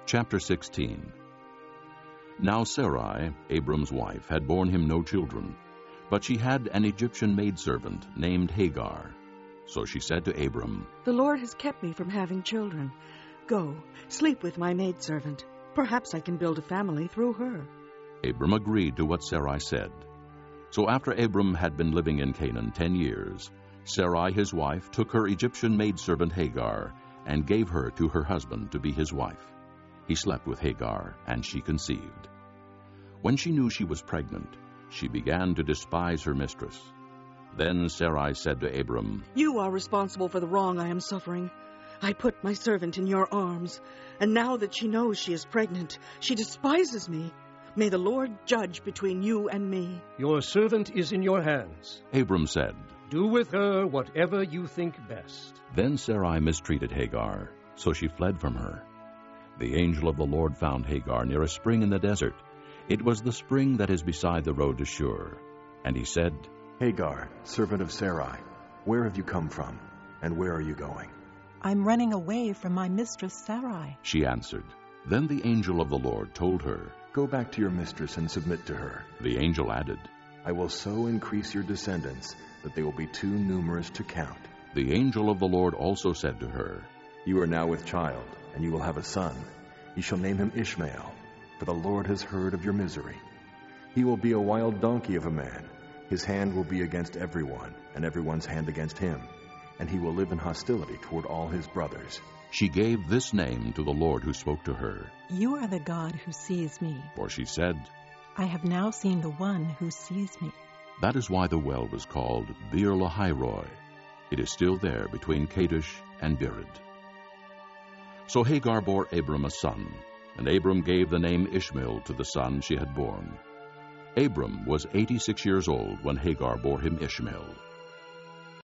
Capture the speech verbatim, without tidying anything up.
Chapter sixteen. Now Sarai, Abram's wife, had borne him no children, but she had an Egyptian maidservant named Hagar. So she said to Abram, "The Lord has kept me from having children. Go, sleep with my maidservant. Perhaps I can build a family through her." Abram agreed to what Sarai said. So after Abram had been living in Canaan ten years, Sarai his wife took her Egyptian maidservant Hagar and gave her to her husband to be his wife. He slept with Hagar, and she conceived. When she knew she was pregnant, she began to despise her mistress. Then Sarai said to Abram, "You are responsible for the wrong I am suffering. I put my servant in your arms, and now that she knows she is pregnant, she despises me. May the Lord judge between you and me." "Your servant is in your hands," Abram said. "Do with her whatever you think best." Then Sarai mistreated Hagar, so she fled from her. The angel of the Lord found Hagar near a spring in the desert. It was the spring that is beside the road to Shur. And he said, "Hagar, servant of Sarai, where have you come from, and where are you going?" "I'm running away from my mistress Sarai," she answered. Then the angel of the Lord told her, "Go back to your mistress and submit to her." The angel added, "I will so increase your descendants that they will be too numerous to count." The angel of the Lord also said to her, "You are now with child, and you will have a son. You shall name him Ishmael, for the Lord has heard of your misery. He will be a wild donkey of a man. His hand will be against everyone, and everyone's hand against him, and he will live in hostility toward all his brothers." She gave this name to the Lord who spoke to her. "You are the God who sees me." For she said, "I have now seen the one who sees me." That is why the well was called Beer Lahairoi. It is still there between Kadesh and Bered. So Hagar bore Abram a son, and Abram gave the name Ishmael to the son she had borne. Abram was eighty-six years old when Hagar bore him Ishmael.